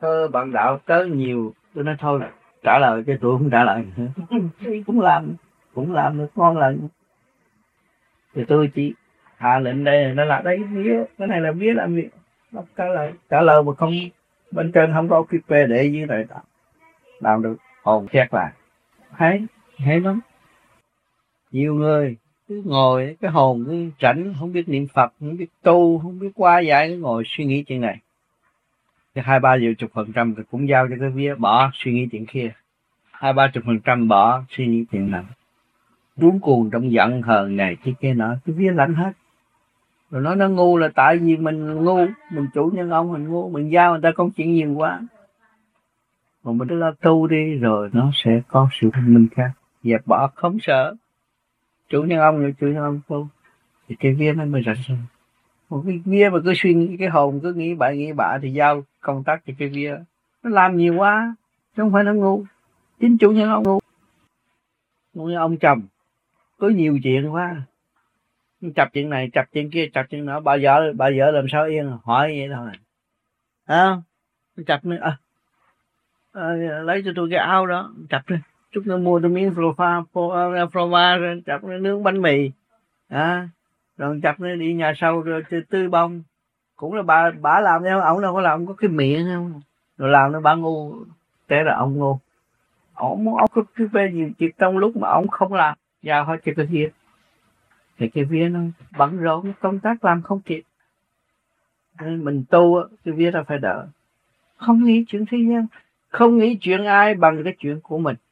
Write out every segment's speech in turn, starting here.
bạn đạo tới nhiều, tôi nói thôi trả lời cho tôi không trả lời nữa. cũng làm được ngon lành. Thì tôi chỉ hạ lệnh đây, nó là đấy vía, cái này là vía làm việc, nó trả lời mà không, bên trên không có cái phê để dưới này làm được hồn khét lại, hay lắm. Nhiều người cứ ngồi cái hồn cứ rảnh, không biết niệm Phật, không biết tu, không biết qua giải, cứ ngồi suy nghĩ chuyện này. Cái 20-30% thì cũng giao cho cái vía, bỏ suy nghĩ chuyện kia. 20-30% bỏ suy nghĩ chuyện nào, cuốn cuồng trong giận hờn này cái kia nọ, cái vía lãnh hết. Rồi nói nó ngu là tại vì mình ngu, mình chủ nhân ông mình ngu, mình giao người ta công chuyện nhiều quá. Mà mình cứ lo tu đi rồi nó sẽ có sự thông minh khác. Dẹp bỏ không sợ. Chủ nhân ông rồi chủ nhân ông tu. Thì cái vía nó mới rảnh rồi. Một cái vía mà cứ suy nghĩ, cái hồn cứ nghĩ bạ thì giao công tác cho cái vía. Nó làm nhiều quá, chứ không phải nó ngu. Chính chủ nhân ông ngu. Ngu như ông chồng, có nhiều chuyện quá. Chập chuyện này, chập chuyện kia, chập chuyện nọ, bà vợ làm sao yên, hỏi vậy thôi. Chập nữa, lấy cho tôi cái áo đó, chập đi, chút nữa mua tôi miếng phô chập nữa nướng bánh mì, rồi chập nữa đi nhà sau rồi tươi bông, cũng là bà làm theo, ổng đâu có làm, có cái miệng không, rồi làm nó bà ngu, thế là ông ngu, ông có cái về nhiều chuyện trong lúc mà ông không làm, giao hết cho cái kia, thì cái vía nó bận rộn công tác làm không kịp, nên mình tu cái vía ta phải đỡ, không nghĩ chuyện thế gian, không nghĩ chuyện ai bằng cái chuyện của mình,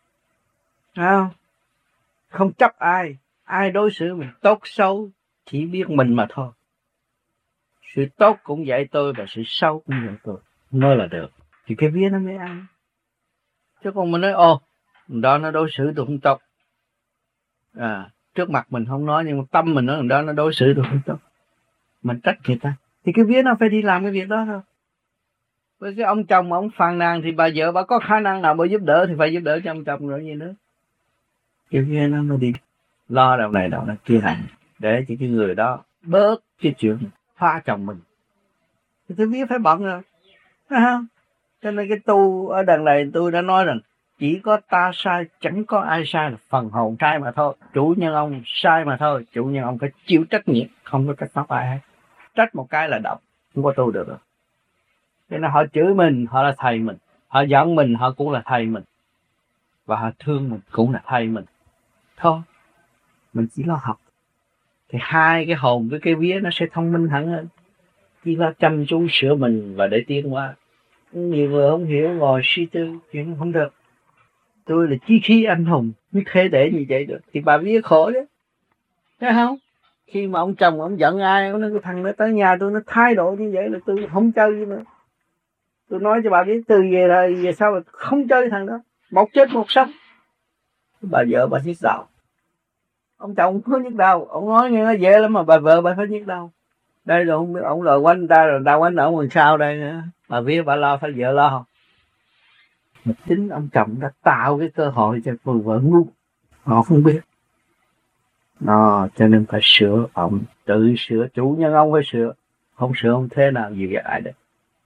không chấp ai đối xử mình tốt xấu chỉ biết mình mà thôi. Sự tốt cũng dạy tôi và sự xấu cũng dạy tôi, mới là được, thì cái vía nó mới ăn. Chứ còn mình nói đó nó đối xử tôi không tốt, trước mặt mình không nói nhưng mà tâm mình nói đó nó đối xử tôi không tốt, mình trách người ta, thì cái vía nó phải đi làm cái việc đó thôi. Với cái ông chồng mà ông phàn nàn thì bà vợ bà có khả năng nào bà giúp đỡ thì phải giúp đỡ cho ông chồng rồi gì nữa. Cái vía nó mới đi lo đầu này đầu kia hành, để cho cái người đó bớt cái chuyện phá chồng mình, thì cái vía phải bận rồi, phải không? Cho nên cái tu ở đằng này tôi đã nói rằng chỉ có ta sai, chẳng có ai sai, là phần hồn sai mà thôi, chủ nhân ông sai mà thôi, chủ nhân ông phải chịu trách nhiệm, không có trách móc ai hết. Trách một cái là độc, không có tu được rồi. Cho nên họ chửi mình, họ là thầy mình, họ giận mình, họ cũng là thầy mình, và họ thương mình cũng là thầy mình. Thôi, mình chỉ lo học, thì hai cái hồn với cái vía nó sẽ thông minh hẳn hơn, chỉ lo chăm chú sửa mình và để tiến qua. Nhiều người không hiểu, ngồi suy tư chuyện không được. Tôi là chí khí anh hùng, mới thể để như vậy được, thì bà vía khổ đấy, thấy không? Khi mà ông chồng ông giận ai, ông nói cái thằng nó tới nhà tôi nó thái độ như vậy là tôi không chơi nữa. Tôi nói cho bà biết từ về sau là không chơi thằng đó, một chết một sống. Bà vợ bà nhức đầu, ông chồng không có nhức đầu, ông nói nghe nó dễ lắm mà bà vợ bà phải nhức đầu. Đây rồi không biết ông lời quanh ta rồi ta quanh ông làm sao đây nữa. Bà biết bà lo phải vợ lo không? Mà chính ông chồng đã tạo cái cơ hội cho cô vợ ngu, họ không biết. Cho nên phải sửa ông, tự sửa, chủ nhân ông phải sửa, không sửa không thế nào gì ai được.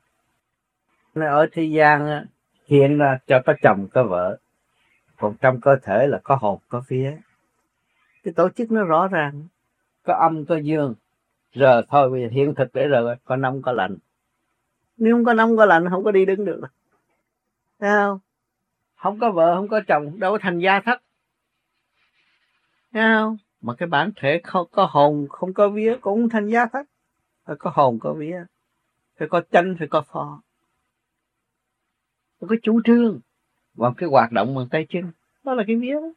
Ở thế gian hiện ra cho có chồng có vợ, còn trong cơ thể là có hồn có vía. Cái tổ chức nó rõ ràng, có âm có dương. Giờ thôi bây giờ hiện thực để rồi, có nóng có lạnh. Nếu không có nóng có lạnh không có đi đứng được. Thấy không? Không có vợ không có chồng đâu có thành gia thất. Thấy không? Mà cái bản thể không có hồn không có vía cũng thành gia thất. Phải có hồn có vía, phải có chánh, phải có phò, phải có chủ trương và cái hoạt động bằng tay chân, đó là cái vía.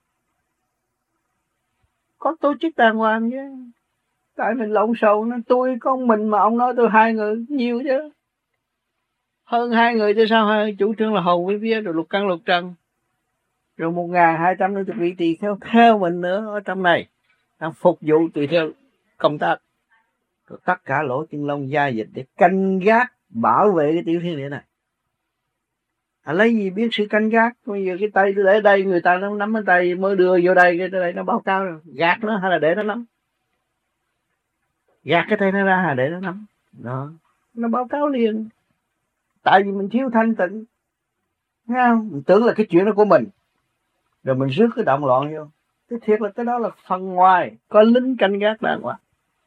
Có tổ chức đàng hoàng chứ. Tại mình lộn xộn, tôi có mình mà ông nói tôi hai người nhiều chứ, hơn hai người chứ sao. Hai chủ trương là hồn với vía, rồi lục căn lục trần, rồi 1200 nữa vị tỳ theo mình nữa ở trong này đang phục vụ tùy theo công tác, rồi tất cả lỗ chân lông da dịch để canh gác bảo vệ cái tiểu thiên địa này. Lấy gì biết sự canh gác? Bây giờ cái tay tôi để đây, người ta nó nắm cái tay mới đưa vô đây, cái tay nó báo cáo rồi, gạt nó hay là để nó nắm? Gạt cái tay nó ra hay để nó nắm? Đó, nó báo cáo liền. Tại vì mình thiếu thanh tịnh, nghe không? Mình tưởng là cái chuyện đó của mình, rồi mình rước cái động loạn vô. Cái thiệt là cái đó là phần ngoài, có lính canh gác đàng hoàng,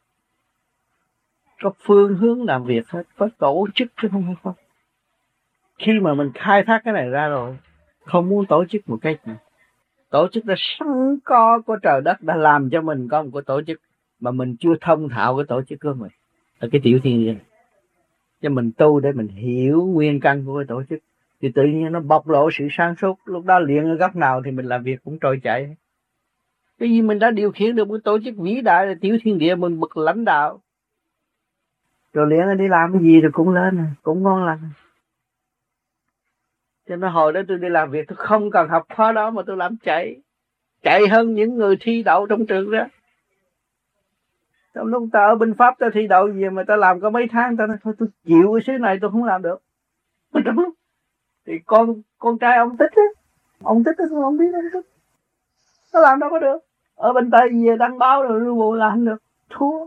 có phương hướng làm việc hết, có tổ chức chứ không phải không. Khi mà mình khai thác cái này ra rồi, không muốn tổ chức một cái gì. Tổ chức đã sẵn có của trời đất đã làm cho mình có một cái tổ chức mà mình chưa thông thạo cái tổ chức của mình, là cái tiểu thiên địa này. Cho mình tu để mình hiểu nguyên căn của cái tổ chức, thì tự nhiên nó bộc lộ sự sáng suốt. Lúc đó luyện ở góc nào thì mình làm việc cũng trôi chảy. Cái gì mình đã điều khiển được một tổ chức vĩ đại là tiểu thiên địa, mình bậc lãnh đạo, rồi luyện đi làm cái gì rồi cũng lên, cũng ngon lành. Cho nên hồi đó tôi đi làm việc tôi không cần học khóa đó mà tôi làm chạy hơn những người thi đậu trong trường đó. Trong lúc ta ở bên Pháp ta thi đậu gì mà ta làm có mấy tháng, ta nói thôi tôi chịu cái xứ này tôi không làm được. Thì con trai ông Tích á, ông Tích á, không biết ông Tích nó làm đâu có được. Ở bên Tây về đăng báo rồi lưu bộ làm được, thua.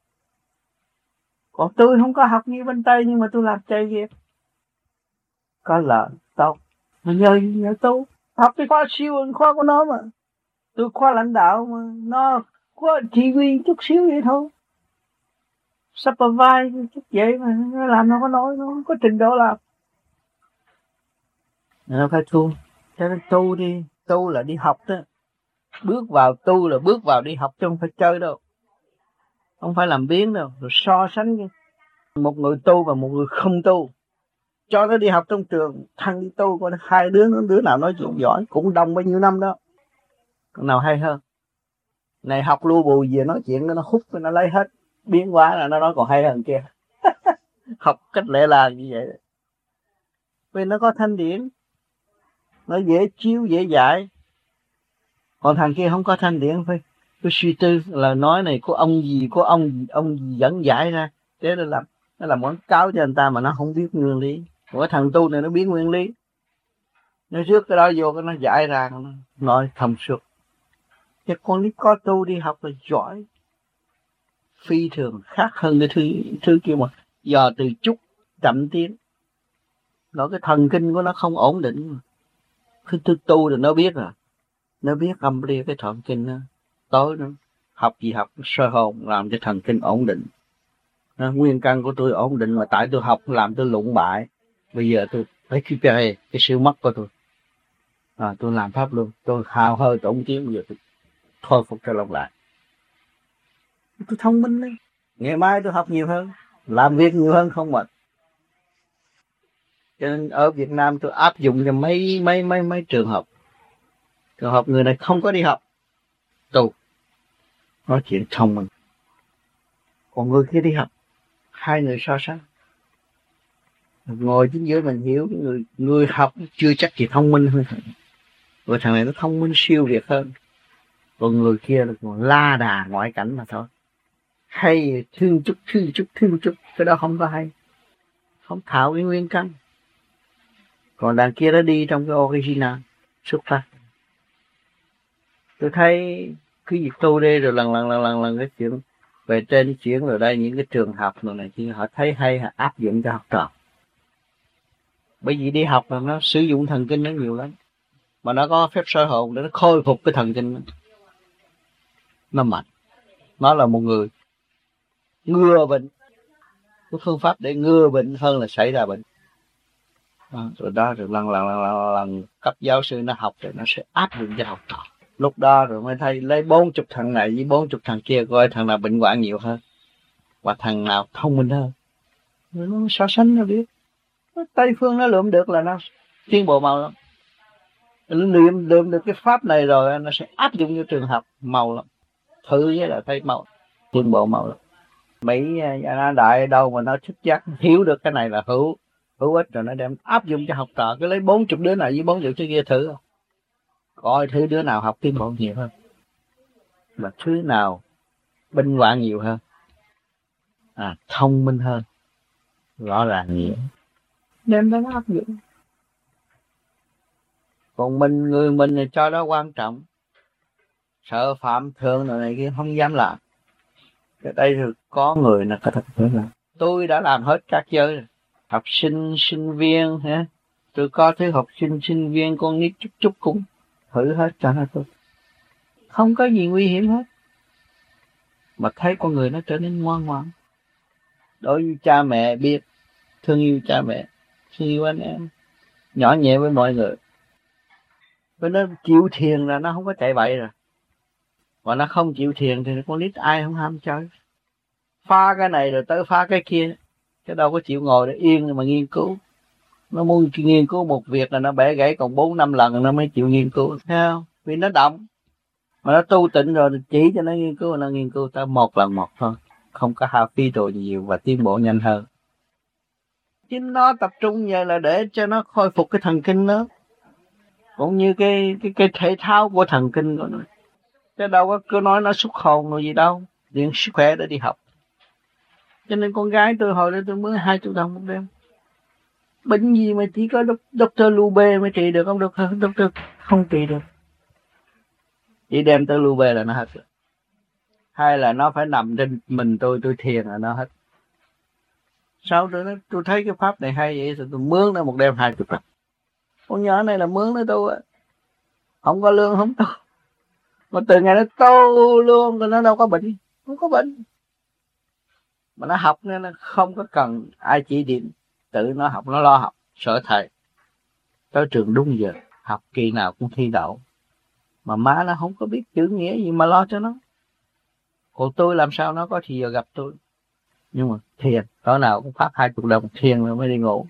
Còn tôi không có học như bên Tây nhưng mà tôi làm chạy việc, có lợi tốt. Nhờ tôi học cái khoa siêu hơn khoa của nó mà. Tôi khoa lãnh đạo mà nó khoa chỉ huy chút xíu vậy thôi, supervise chút vậy mà nó làm nó có nói, nó không có trình độ làm. Nó phải tu. Cho nên tu đi, tu là đi học đó. Bước vào tu là bước vào đi học chứ không phải chơi đâu, không phải làm biếng đâu. Rồi so sánh một người tu và một người không tu, cho nó đi học trong trường, thằng đi tu coi hai đứa nào nói chuyện giỏi, cũng đồng bao nhiêu năm đó, còn nào hay hơn. Này học lưu bù về nói chuyện nó hút, nó lấy hết, biến hóa là nó nói còn hay hơn kia. Học cách lẽ là như vậy, vì nó có thanh điển, nó dễ chiếu dễ dạy. Còn thằng kia không có thanh điển, phải suy tư là nói này của ông gì dẫn giải ra để nó làm quảng cáo cho anh ta mà nó không biết nguyên lý. Của thằng tu này nó biết nguyên lý, nó rước cái đó vô cái nó giải ra, nó nói thông suốt. Cái con nít có tu đi học là giỏi phi thường, khác hơn cái thứ kia mà giờ từ chút chậm tiến. Nó cái thần kinh của nó không ổn định. Cứ tu rồi nó biết rồi, nó biết âm lia cái thần kinh nó tối nó học gì học sơ hồn làm cho thần kinh ổn định. Nguyên căn của tôi ổn định mà tại tôi học làm tôi lụng bại. Bây giờ tôi phải cái sự mất của tôi. Tôi làm pháp luôn, tôi hào hơi tổn tiếng, bây giờ tôi khôi phục trở lòng lại. Tôi thông minh đấy. Ngày mai tôi học nhiều hơn, làm việc nhiều hơn không mệt. Cho nên ở Việt Nam tôi áp dụng cho mấy trường hợp. Trường hợp người này không có đi học, tu, nói chuyện thông minh. Còn người kia đi học, hai người so sánh. Ngồi chính giữa mình hiểu người học chưa chắc gì thông minh hơn. Rồi thằng này nó thông minh siêu việt hơn. Còn người kia là còn la đà ngoại cảnh mà thôi. Hay thương chút, cái đó không có hay. Không thạo cái nguyên căn. Còn đằng kia nó đi trong cái original xuất phát. Tôi thấy cái việc tu đây rồi lần cái chuyện về trên chuyển rồi đây, những cái trường học này kia họ thấy hay, họ áp dụng cho học trò. Bởi vì đi học là nó sử dụng thần kinh nó nhiều lắm, mà nó có phép soi hồn để nó khôi phục cái thần kinh nó mạnh. Nó là một người ngừa bệnh, cái phương pháp để ngừa bệnh hơn là xảy ra bệnh. Rồi đó, rồi lần cấp giáo sư nó học rồi nó sẽ áp dụng cho học trò. Lúc đó rồi mới thấy lấy 40 thằng này với 40 thằng kia, coi thằng nào bệnh hoạn nhiều hơn và thằng nào thông minh hơn. Rồi nó so sánh nó biết. Tây phương nó lượm được là nó tiến bộ mau lắm. Nó lượm được cái pháp này rồi nó sẽ áp dụng cho trường học mau lắm. Thử với là thấy mau, tiến bộ mau lắm. Mỹ đại đâu mà nó thức giác hiểu được cái này là hữu ích rồi nó đem áp dụng cho học trò. Cứ lấy 40 đứa này với 40 đứa kia thử, coi thử đứa nào học tiến bộ nhiều hơn mà thứ nào bệnh hoạn nhiều hơn, thông minh hơn, rõ ràng nhiều, đem nó áp dụng. Còn người mình thì cho đó quan trọng, sợ phạm thượng rồi này kia không dám làm. Cái đây thì có người là có thật làm. Tôi đã làm hết các giới rồi, học sinh sinh viên hả, tôi có thứ học sinh sinh viên con nít chút chút cũng thử hết cho nó tôi, không có gì nguy hiểm hết, mà thấy con người nó trở nên ngoan ngoãn. Đối với cha mẹ biết thương yêu cha mẹ, thương yêu anh em, nhỏ nhẹ với mọi người. Với nó chịu thiền là nó không có chạy bậy rồi, và nó không chịu thiền thì con nít ai không ham chơi, pha cái này rồi tới pha cái kia, chứ đâu có chịu ngồi để yên mà nghiên cứu. Nó muốn nghiên cứu một việc là nó bẻ gãy còn 4-5 lần nó mới chịu nghiên cứu, thấy không? Vì nó động, mà nó tu tịnh rồi chỉ cho nó nghiên cứu tới 1 lần 1 thôi, không có hao phí đồ nhiều và tiến bộ nhanh hơn. Chính nó tập trung như là để cho nó khôi phục cái thần kinh đó, cũng như cái thể thao của thần kinh của nó, chứ đâu có cứ nói nó xuất hồn rồi gì đâu, luyện sức khỏe để đi học. Cho nên con gái tôi hồi đó tôi mướn 20 đồng một đêm. Bệnh gì mà chỉ có Dr. Lube mới trị được, không được, Dr. không trị được. Chỉ đem tới Lube là nó hết rồi. Hay là nó phải nằm trên mình tôi thiền là nó hết. Sau đó tôi thấy cái pháp này hay vậy, rồi tôi mướn nó một đêm 20 đồng. Con nhỏ này là mướn nó tu, không có lương không tu. Mà từ ngày nó tu luôn rồi nó đâu có bệnh, không có bệnh. Mà nó học nên nó không có cần ai chỉ điểm, tự nó học, nó lo học, sợ thầy. Tới trường đúng giờ, học kỳ nào cũng thi đậu. Mà má nó không có biết chữ nghĩa gì mà lo cho nó. Còn tôi làm sao nó có thì giờ gặp tôi. Nhưng mà thiền, tối nào cũng phát 20 đồng thiền rồi mới đi ngủ.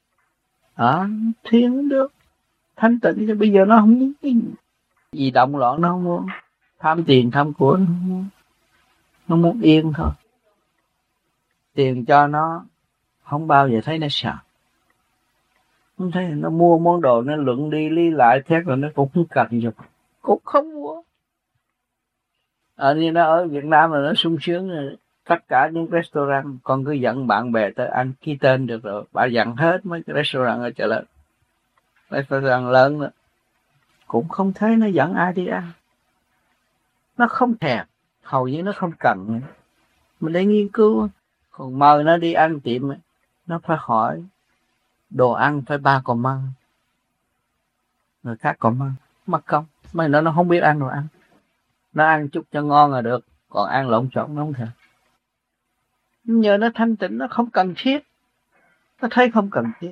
Thiền cũng được, thanh tịnh. Chứ bây giờ nó không muốn cái gì động loạn, nó không muốn tham tiền tham của, nó không muốn. Nó muốn yên thôi. Tiền cho nó không bao giờ thấy nó sợ. Không thấy nó mua món đồ nó luận đi lý lại thét rồi nó cũng không cần gì, cũng không mua. Như nó ở Việt Nam là nó sung sướng rồi. Tất cả những restaurant con cứ dẫn bạn bè tới ăn, ký tên được rồi bà dặn hết mấy cái restaurant ở chợ lớn, restaurant lớn đó cũng không thấy nó dẫn ai đi ăn. Nó không thèm, hầu như nó không cần. Mình để nghiên cứu. Còn mời nó đi ăn tiệm, nó phải hỏi đồ ăn phải 3 con măng, người khác còn măng mất công. Mà nó không biết ăn đồ ăn, nó ăn chút cho ngon là được, còn ăn lộn xộn nó không thèm. Nhờ nó thanh tịnh, nó không cần thiết, nó thấy không cần thiết.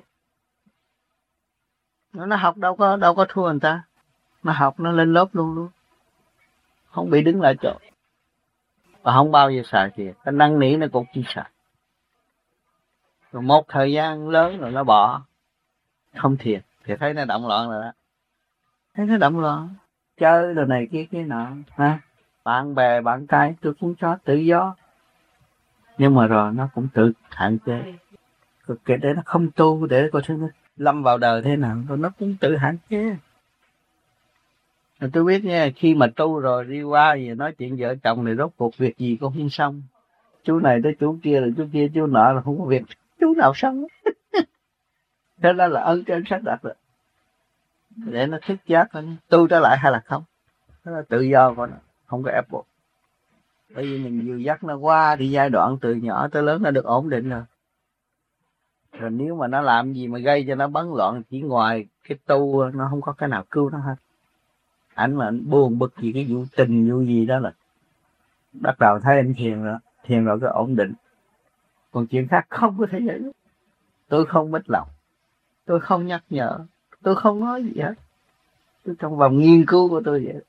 Nó học đâu có thua người ta, nó học nó lên lớp luôn, không bị đứng lại chỗ, và không bao giờ xài tiền. Cái năn nỉ nó cũng chỉ xài, rồi một thời gian lớn rồi nó bỏ, không thiền thì thấy nó động loạn rồi đó. Thấy nó động loạn, chơi đồ này kia nọ ha. Bạn bè bạn trai tôi cũng cho tự do, nhưng mà rồi nó cũng tự hạn chế. Kể để nó không tu, để coi nó lâm vào đời thế nào, rồi nó cũng tự hạn chế. Rồi tôi biết nha, khi mà tu rồi đi qua gì nói chuyện vợ chồng này rốt cuộc việc gì cũng không xong. Chú này tới chú kia, rồi chú kia chú nọ là không có việc chú nào xong. Thế đó là ơn trên sách đặt rồi, để nó thức giác thôi, tu trở lại hay là không, đó là tự do của nó, không có ép buộc. Bởi vì mình dìu dắt nó qua thì giai đoạn từ nhỏ tới lớn nó được ổn định rồi. Rồi nếu mà nó làm gì mà gây cho nó bấn loạn, chỉ ngoài cái tu nó không có cái nào cứu nó hết. Anh mà anh buồn bực gì cái vụ tình vụ gì đó là bắt đầu thấy anh thiền rồi cái ổn định. Còn chuyện khác không có thể giải quyết. Tôi không mít lòng, tôi không nhắc nhở, tôi không nói gì hết. Tôi trong vòng nghiên cứu của tôi vậy.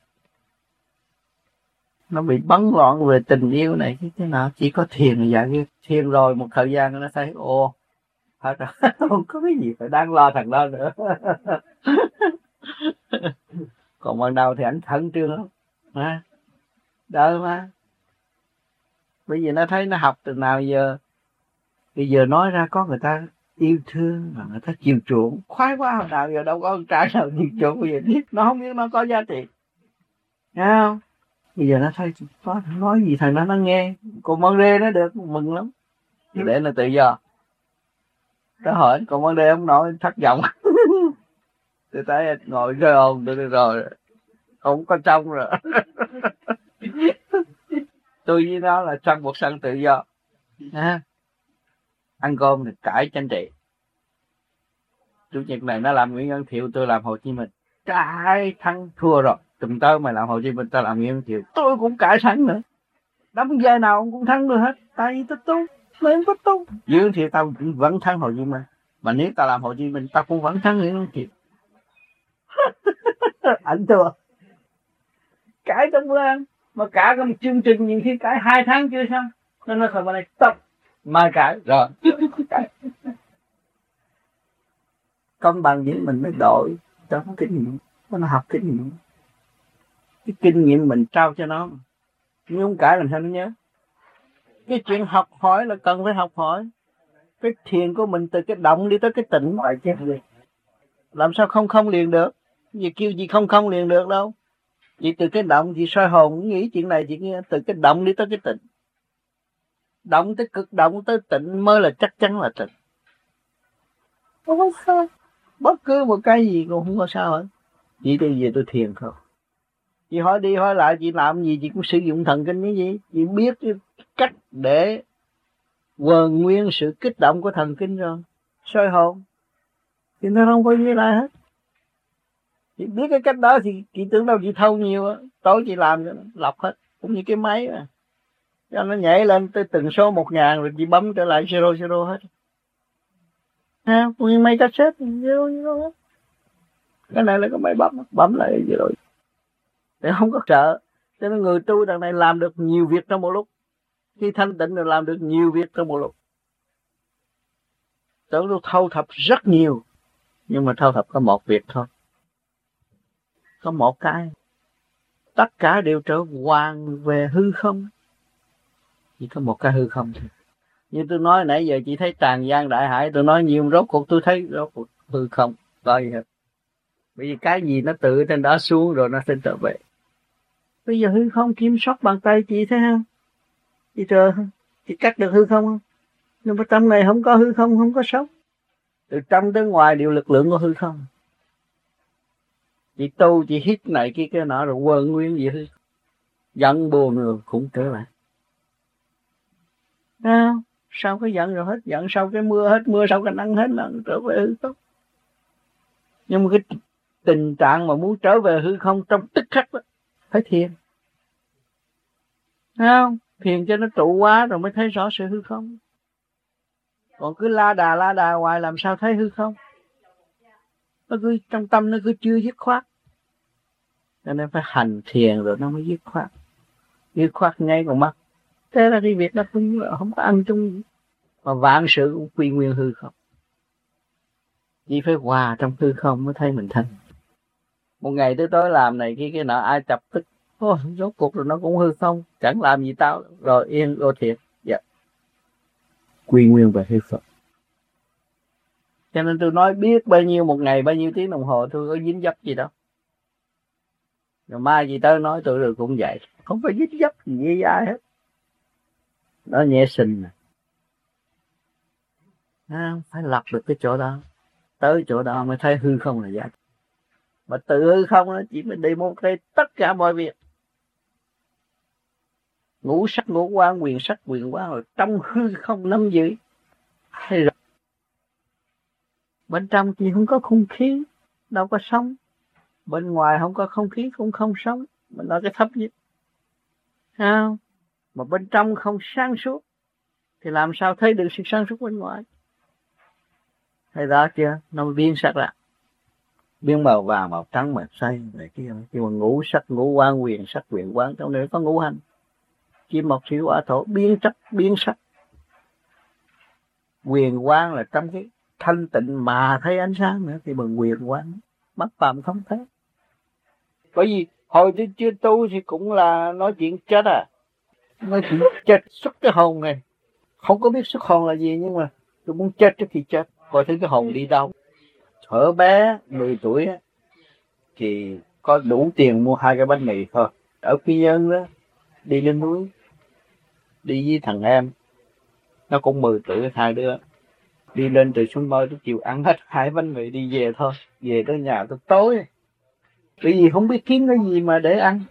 Nó bị bấn loạn về tình yêu này cái nào, chỉ có thiền là giải quyết. Thiền rồi một thời gian nó thấy hết rồi, không có cái gì phải đang lo thằng đó nữa. Còn ban đầu thì anh khẩn trương lắm ha, đỡ mà. Bây giờ nó thấy nó học từ nào giờ, bây giờ nói ra có người ta yêu thương và người ta chiều chuộng, khoái quá. Hồi nào giờ đâu có con trai nào chiều chuộng, bây giờ biết nó không biết nó có giá trị, nghe không? Bây giờ nó thấy có nói gì thằng đó nó nghe, còn con rê nó được mừng lắm, để nó tự do. Nó hỏi còn con rê không nói thất vọng. Tôi thấy ngồi rơi ồn tôi rồi không có trong rồi. Tôi với nó là trong một sân tự do ha. Ăn cơm thì cãi tranh trị, Chủ nhật này nó làm Nguyễn Văn Thiệu, tôi làm Hồ Chí Minh. Trái thắng thua rồi, tuần tới mày làm Hồ Chí Minh, tao làm Nguyễn Văn Thiệu, tôi cũng cãi thắng nữa. Đấm giai nào ông cũng thắng được hết, tại vì tôi tu, nên có tu. Nguyễn Văn Thiệu tao vẫn thắng Hồ Chí Minh, mà nếu tao làm Hồ Chí Minh tao cũng vẫn thắng Nguyễn Văn Thiệu. Ảnh thua. Cãi trong bữa ăn, mà cả cái một chương trình những khi cãi 2 tháng chưa xong, nên nó thôi này stop, mai cãi rồi. Cãi. Công bằng với mình mới đổi cho nó kinh nghiệm, nó học kinh nghiệm. Cái kinh nghiệm mình trao cho nó, nhưng không cãi làm sao nó nhớ. Cái chuyện học hỏi là cần phải học hỏi. Cái thiền của mình từ cái động đi tới cái tịnh, làm sao không liền được. Vì kêu gì không liền được đâu. Chỉ từ cái động thì soi hồn nghĩ chuyện này chuyện kia, từ cái động đi tới cái tịnh. Động tới cực động tới tịnh mới là chắc chắn là tịnh. Không có sao. Bất cứ một cái gì cũng không có sao hết. Chỉ bây giờ tôi thiền không. Chị hỏi đi hỏi lại chị làm gì chị cũng sử dụng thần kinh cái gì. Chị biết cái cách để quần nguyên sự kích động của thần kinh rồi. Soi hồn. Thì nó không có gì lại hết. Chị biết cái cách đó thì chị tưởng đâu chị thâu nhiều á. Tối chị làm cho nó lọc hết. Cũng như cái máy mà. Cho nó nhảy lên tới từng số 1000 rồi chị bấm trở lại zero hết. Ha, cũng như máy cassette zero hết. Cái này là cái máy bấm lại zero. Để không có sợ. Cho nên người tu đằng này làm được nhiều việc trong một lúc. Khi thanh tịnh rồi làm được nhiều việc trong một lúc. Tưởng tôi thâu thập rất nhiều. Nhưng mà thâu thập có một việc thôi. Có một cái. Tất cả đều trở hoàn về hư không. Chỉ có một cái hư không thôi. Như tôi nói nãy giờ chị thấy tràn gian đại hải. Tôi nói nhiều rốt cuộc tôi thấy rốt cuộc hư không. Có gì hết. Bởi vì cái gì nó tự trên đó xuống rồi nó sẽ trở về. Bây giờ hư không kiểm soát bàn tay chị thấy không? Chị trời không? Chị cắt được hư không không? Nhưng mà trong này không có hư không, không có sống. Từ trong tới ngoài đều lực lượng của hư không. Chị tu, chị hít này kia nọ rồi quên nguyên gì hư. Giận buồn rồi cũng trở lại. Sau cái giận rồi hết giận, sau cái mưa hết mưa, sau cái nắng hết là trở về hư không. Nhưng mà cái tình trạng mà muốn trở về hư không trong tức khắc đó, phải thiền. Thấy không? Thiền cho nó trụ quá rồi mới thấy rõ sự hư không. Còn cứ la đà hoài làm sao thấy hư không. Nó cứ trong tâm nó cứ chưa dứt khoát. Cho nên phải hành thiền rồi nó mới dứt khoát. Dứt khoát ngay con mắt. Thế là cái việc đó cũng không có ăn chung gì. Mà vạn sự cũng quy nguyên hư không. Chỉ phải hòa trong hư không mới thấy mình thanh. Một ngày tới tối làm này kia nọ ai chập tức. Ôi, rốt cuộc rồi nó cũng hư không. Chẳng làm gì tao. Rồi yên đô thiệt. Dạ. Quy nguyên về hư không. Cho nên tôi nói biết bao nhiêu một ngày, bao nhiêu tiếng đồng hồ tôi có dính dấp gì đâu. Rồi mai gì tới nói tôi rồi cũng vậy. Không phải dính dấp gì với ai hết. Nó nhẹ sinh nè. Phải lọc được cái chỗ đó. Tới chỗ đó mới thấy hư không là giá. Mà tự hư không nó chỉ mới demonstrate tất cả mọi việc. Ngũ sắc ngũ quan, quyền sắc quyền quan rồi trong hư không nắm giữ. Hay rồi. Bên trong thì không có không khí, đâu có sống. Bên ngoài không có không khí cũng không sống. Mình nói cái thấp nhất. Sao? Mà bên trong không sáng suốt thì làm sao thấy được sự sáng suốt bên ngoài. Thấy đó chưa? Nó mới biến sắc ra. Biến màu vàng, màu trắng, màu xanh này kia. Nhưng mà ngũ sắc, ngũ quan, quyền sắc, quyền quán. Trong này có ngũ hành. Kim mộc thủy hỏa thổ biến sắc, biến sắc. Quyền quán là trong cái thanh tịnh mà thấy ánh sáng nữa. Thì bằng quyền quán. Mắt phàm không thấy. Bởi vì hồi tôi chưa tu thì cũng là nói chuyện chết à. Nói chuyện chết xuất cái hồn này. Không có biết xuất hồn là gì nhưng mà tôi muốn chết trước khi chết. Coi thử cái hồn đi đâu. Thở bé 10 tuổi thì có đủ tiền mua 2 cái bánh mì thôi. Ở Quy Nhơn đó đi lên núi đi với thằng em nó cũng 10 tuổi 2 đứa đi lên từ xuống mơ tôi chịu ăn hết 2 bánh mì đi về thôi. Về tới nhà tôi tối bởi vì không biết kiếm cái gì mà để ăn.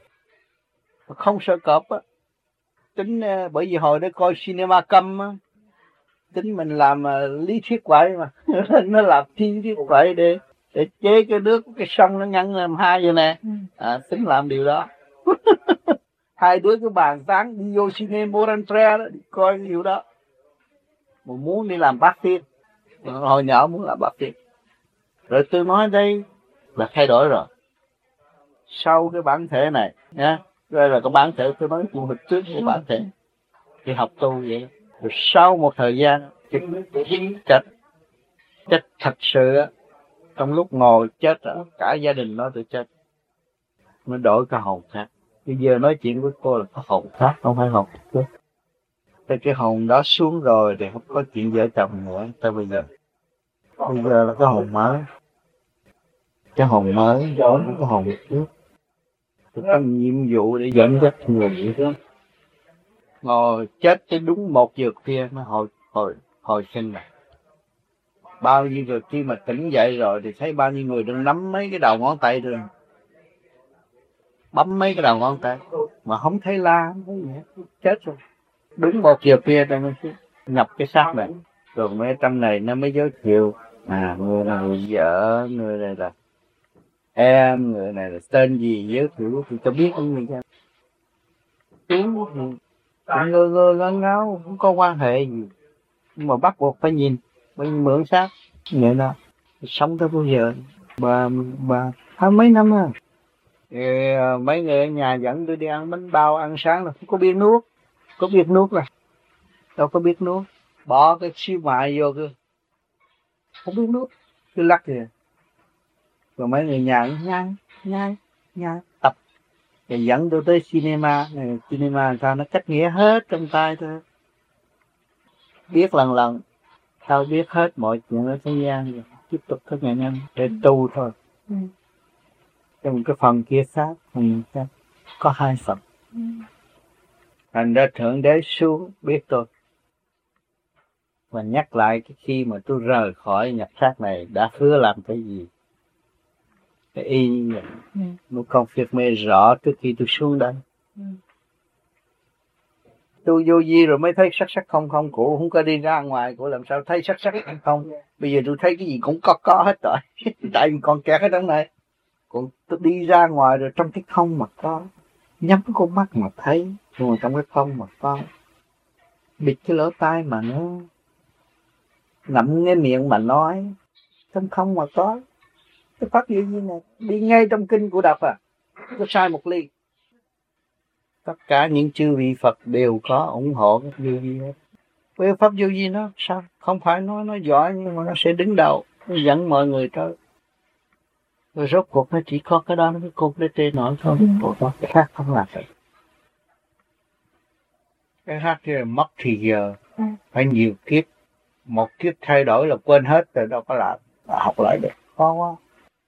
Không sợ cọp á. Tính bởi vì hồi đó coi cinema câm á. tính mình làm lý thuyết vậy mà. Nó làm lý thuyết vậy để chế cái nước cái sông nó ngăn làm hai vậy nè. Tính làm điều đó. Hai đứa cứ bàn tán đi vô Cine Morantre đó, đi coi cái điều đó. Mà muốn đi làm bác sĩ, hồi nhỏ muốn làm bác sĩ. Rồi tôi nói đây là thay đổi rồi. Sau cái bản thể này nha, đây là cái bản thể tôi nói cuộc hồi trước của bản thể thì học tu vậy. Rồi sau một thời gian chết thật sự á, trong lúc ngồi chết á, cả gia đình nó tự chết, mới đổi cái hồn khác. Bây giờ nói chuyện với cô là có hồn khác, không phải hồn trước. Cái hồn đó xuống rồi thì không có chuyện vợ chồng nữa. Tới bây giờ là cái hồn mới, cái hồn mới đối với cái hồn trước. Tôi có nhiệm vụ để dẫn dắt người bị thương. Ngồi chết tới đúng 1 giờ khuya mới hồi sinh này. Bao nhiêu người khi mà tỉnh dậy rồi thì thấy bao nhiêu người đang nắm mấy cái đầu ngón tay rồi, bấm mấy cái đầu ngón tay mà không thấy la, không thấy gì hết. Chết rồi. Đúng 1 giờ khuya ta mới nhập cái xác này. Rồi mấy trong này nó mới giới thiệu, người này là vợ, người này là em, người này là tên gì, giới thiệu thì cho biết người ta. Người ngân ngáo không có quan hệ gì, nhưng mà bắt buộc phải nhìn, phải mượn xác vậy đó. Sống tới bao giờ bà mấy năm à. Mấy người ở nhà dẫn tôi đi ăn bánh bao ăn sáng là không có biết nuốt, có biết nuốt là đâu có biết nuốt, bỏ cái xíu mại vô cơ không biết nuốt, cứ lắc kìa. Rồi mấy người nhà nhai tập. Rồi dẫn tôi tới cinema này, cinema sao nó cách nghĩa hết trong tay thôi, biết lần sao biết hết mọi chuyện ở thế gian rồi. Tiếp tục các nghệ nhân để tu thôi. Trong cái phần kia khác, có 2 phần. Thành ra Thượng Đế xuống biết tôi và nhắc lại cái khi mà tôi rời khỏi nhập xác này đã hứa làm cái gì. Cái y như vậy. Một con việc mê rõ trước khi tôi xuống đây. Tôi vô vi rồi mới thấy sắc không không, cụ không có đi ra ngoài, cụ làm sao thấy sắc không. Bây giờ tôi thấy cái gì cũng có hết rồi. Tại vì còn kẹt ở trong này. Còn tôi đi ra ngoài rồi trong cái không mà có, nhắm con mắt mà thấy, nhưng mà trong cái không mà có, bịt cái lỗ tai mà nó, ngậm cái miệng mà nói, trong không mà có. Cái pháp vô vi này đi ngay trong kinh của đọc có sai một ly. Tất cả những chư vị Phật đều có ủng hộ cái vô vi hết. Với pháp vô vi nó sao? Không phải nó giỏi nhưng mà nó sẽ đứng đầu, nó dẫn mọi người tới. Rồi rốt cuộc nó chỉ có cái đó, nó cái cục để tê nổi thôi. Cái khác không làm được. Cái khác thì mất thì giờ, phải nhiều kiếp. Một kiếp thay đổi là quên hết rồi đâu có làm, học lại được. Khó quá.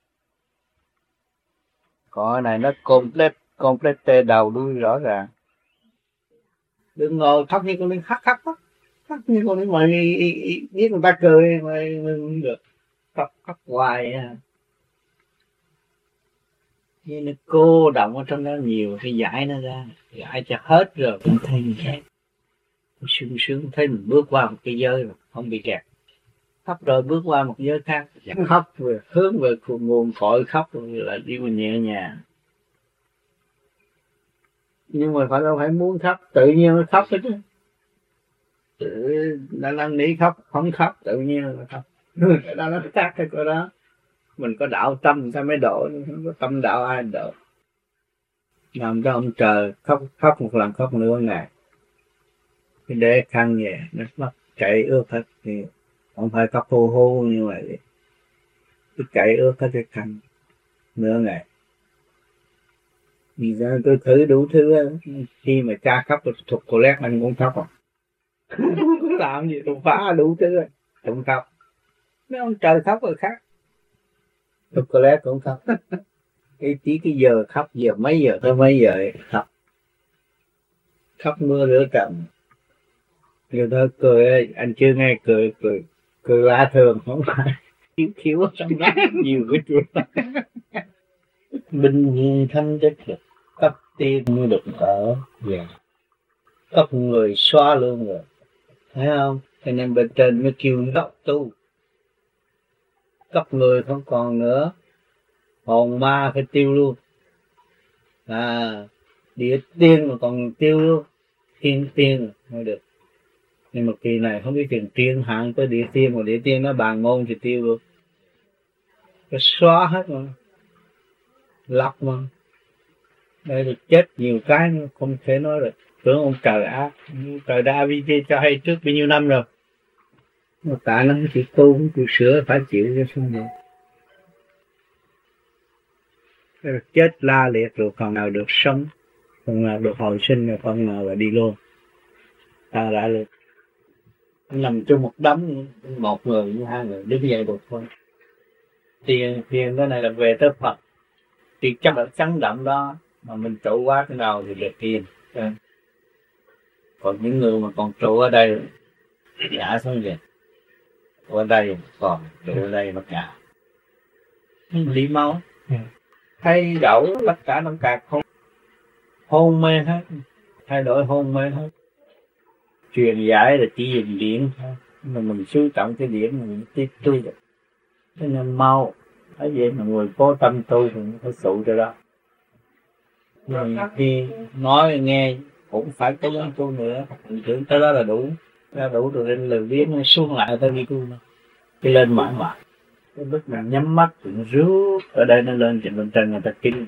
Còn cái này nó complete đầu đuôi rõ ràng. Đừng ngồi khóc như con Linh, khóc như con Linh mà biết người ta cười mà không được. Khóc hoài như nó cô động ở trong đó nhiều, thì giải nó ra, giải cho hết rồi cũng thấy như thế. Sướng thấy mình bước qua một cái giới rồi, không bị kẹt. Khóc rồi bước qua một giới khác, khóc rồi hướng về nguồn cội khóc rồi là đi mà nhẹ nhàng. Nhưng mà phải đâu phải muốn khóc, tự nhiên nó khóc hết. Đã năn nỉ khóc, không khóc tự nhiên là khóc. Cái đó nó khác cái coi đó. Mình có đạo tâm người ta mới độ, không có tâm đạo ai độ. Làm cho ông trời khóc một lần, khóc nửa ngày. Cái đế khăn về, nước mắt chảy ướt hết thì không phải khóc hô hô như vậy. Cứ chảy ướt hết cái khăn nửa ngày. Vì ra tôi thử đủ thứ, khi mà cha khóc thuộc cô lét anh cũng khóc không? Làm gì tôi phá đủ thứ rồi, cũng khóc. Mấy ông trời khóc rồi khác. Thuộc cô lét cũng khóc. Cái giờ khóc, giờ mấy giờ tới mấy giờ khóc. Khóc mưa rửa trầm. Người ta cười, anh chưa nghe cười lạ thường, không phải thiếu ở trong đó nhiều cái chuyện. Bình nhiên thanh chất được, cấp tiên mới được ở. Có người xóa luôn rồi, thấy không? Cho nên bên trên mới kêu gốc tu. Cấp người không còn nữa, hồn ma phải tiêu luôn. Địa tiên mà còn tiêu luôn, thiên tiên mới được. Nhưng mà kỳ này không biết chuyện tiên hạng tới địa tiên, mà địa tiên nó bàn môn thì tiêu luôn. Nó xóa hết mà, lọc mà. Đây là chết nhiều cái không thể nói được. Tưởng ông trời ác, trời đã AVG cho hay trước bao nhiêu năm rồi. Mà tại nó chỉ tu, không chịu sửa, phải chịu cho xong rồi. Chết la liệt rồi còn nào được sống, còn nào được hồi sinh, rồi còn nào là đi luôn. Ta đã được nằm trong một đống, một người với hai người đứng dậy được thôi. Tiền cái này là về tới Phật, thì chắc là chấn động đó, mà mình trụ quá cái nào thì được tiền. Còn những người mà còn trụ ở đây ngã xuống vậy, ở đây còn trụ ở đây mà ngã đi máu, thay đổi tất cả năm cạc, không hôn mê hết, thay đổi hôn mê hết. Truyền giải là chỉ dùng điển thôi, mà mình chú trọng cái điển mình tiếp tu được. Cho nên mau thấy vậy mà người có tâm tu thì phải trụ cho đó. Rồi khi nói nghe cũng phải cố gắng tu nữa, mình tưởng tới đó là đủ, ra đủ rồi lên lời viết nó xuống lại ta đi tu nữa. Cái lên mãi mãi, cái lúc mình nhắm mắt thì nó rút ở đây nó lên trên bên trên người ta kinh.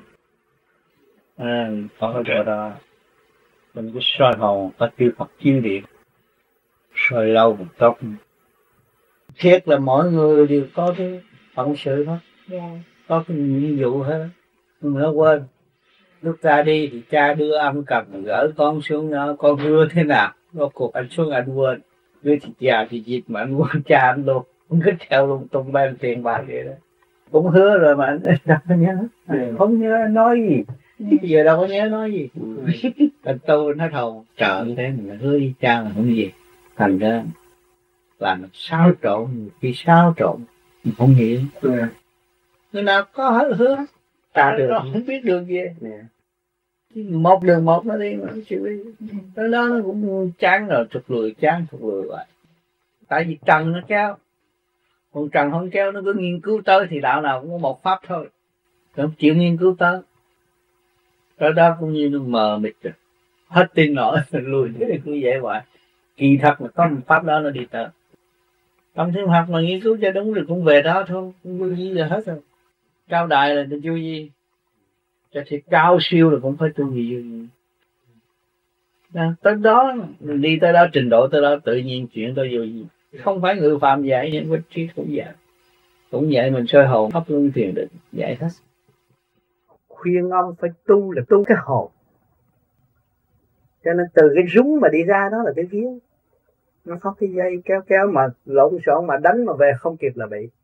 Có cái chỗ đó mình cứ soi hồn, ta kêu Phật chiếu điện, soi lâu một tốt. Thiết là mỗi người đều có cái phận sự đó, có cái nhiệm vụ hết, nhưng mà nó quên. Lúc cha đi thì cha đưa ăn cầm gỡ con xuống đó, con đưa thế nào, rốt cuộc anh xuống anh quên, đưa thịt gà thì dịp mà anh quên cha anh luôn, anh cứ theo lung tung ban tiền bạc vậy đó. Cũng hứa rồi mà anh đâu có nhớ, không nhớ nói gì, giờ đâu có nhớ nói gì. Anh tôi nói thầu trợ như thế mình hứa với cha là không gì, thành ra làm xáo trộn, khi xáo trộn mình không hiểu. Người nào có hứa ta được không biết đường gì. Một đường một nó đi mà chịu đi. Tới đó nó cũng chán rồi, thụt lùi vậy. Tại vì trần nó kéo, còn trần không kéo nó cứ nghiên cứu tới thì đạo nào cũng có một pháp thôi, không chịu nghiên cứu tới. Tới đó cũng như nó mờ mịt rồi, hết tin nổi, lùi thế cứ vậy vậy. Kỳ thật mà có một pháp đó nó đi tới. Trong thiên học mà nghiên cứu cho đúng rồi cũng về đó thôi, không có gì là hết rồi. Cao đại là tu gì, cho thì cao siêu là cũng phải tu gì. Tới đó mình đi tới đó, trình độ tới đó tự nhiên chuyện tới vô gì, không phải người phàm dạy, nhưng với trí cũng dạy, cũng dạy mình soi hồn pháp luân thiền định, dạy hết. Khuyên ông phải tu là tu cái hồn, cho nên từ cái rúng mà đi ra đó là cái vía, nó có cái dây kéo kéo mà lộn xộn mà đánh mà về không kịp là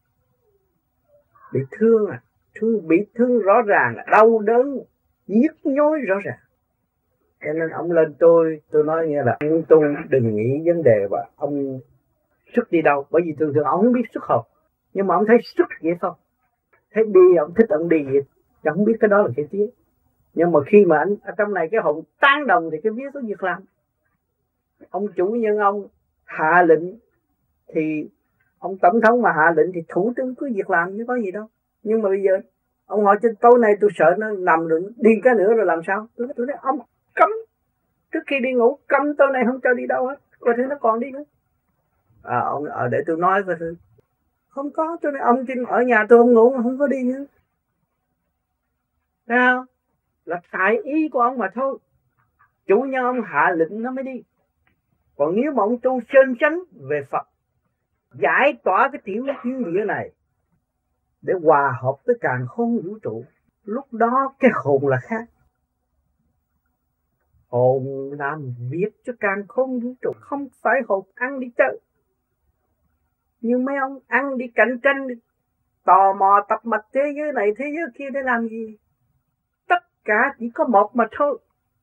bị thương bị thương rõ ràng, đau đớn nhức nhối rõ ràng. Cho nên ông lên tôi nói nghe là ông tu đừng nghĩ vấn đề và ông xuất đi đâu, bởi vì thường thường ông không biết xuất hồn, nhưng mà ông thấy xuất vậy thôi, thấy đi ông thích ông đi vậy, chứ không biết cái đó là cái vía. Nhưng mà khi mà anh ở trong này cái hồn tán đồng thì cái vía có việc làm. Ông chủ nhân ông hạ lệnh thì ông tổng thống mà hạ lệnh thì thủ tướng cứ việc làm chứ có gì đâu. Nhưng mà bây giờ ông hỏi trên tối nay tôi sợ nó nằm rồi đi cái nữa rồi làm sao? Tôi nói ông cấm trước khi đi ngủ, cấm tối nay không cho đi đâu hết, có thể nó còn đi nữa. Ông để tôi nói với tôi. Không có, tôi nói ông ở nhà tôi không ngủ mà không có đi nữa. Sao? Là tại ý của ông mà thôi. Chủ nhân ông hạ lệnh nó mới đi. Còn nếu mà ông tu chân chánh về Phật, giải tỏa cái tiểu thiên địa này để hòa hợp với càn khôn vũ trụ, lúc đó cái hồn là khác. Hồn làm việc cho càn khôn vũ trụ, không phải hồn ăn đi chơi. Nhưng mấy ông ăn đi cạnh tranh, tò mò tập mạch thế giới này thế giới kia để làm gì? Tất cả chỉ có một mà thôi.